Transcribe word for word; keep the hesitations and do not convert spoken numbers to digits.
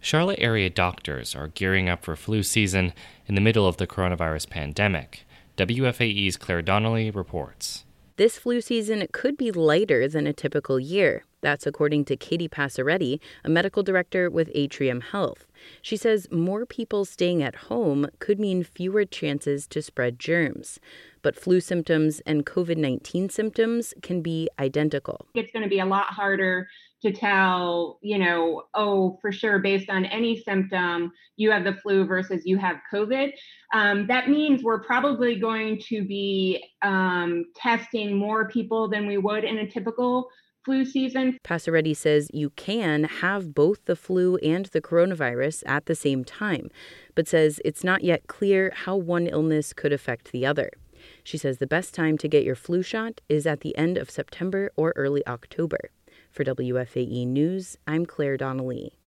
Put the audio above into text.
Charlotte area doctors are gearing up for flu season in the middle of the coronavirus pandemic. W F A E's Claire Donnelly reports. This flu season could be lighter than a typical year. That's according to Katie Passaretti, a medical director with Atrium Health. She says more people staying at home could mean fewer chances to spread germs. But flu symptoms and COVID nineteen symptoms can be identical. It's going to be a lot harder to tell, you know, oh, for sure, based on any symptom, you have the flu versus you have COVID. Um, that means we're probably going to be um, testing more people than we would in a typical flu season. Passaretti says you can have both the flu and the coronavirus at the same time, but says it's not yet clear how one illness could affect the other. She says the best time to get your flu shot is at the end of September or early October. For W F A E News, I'm Claire Donnelly.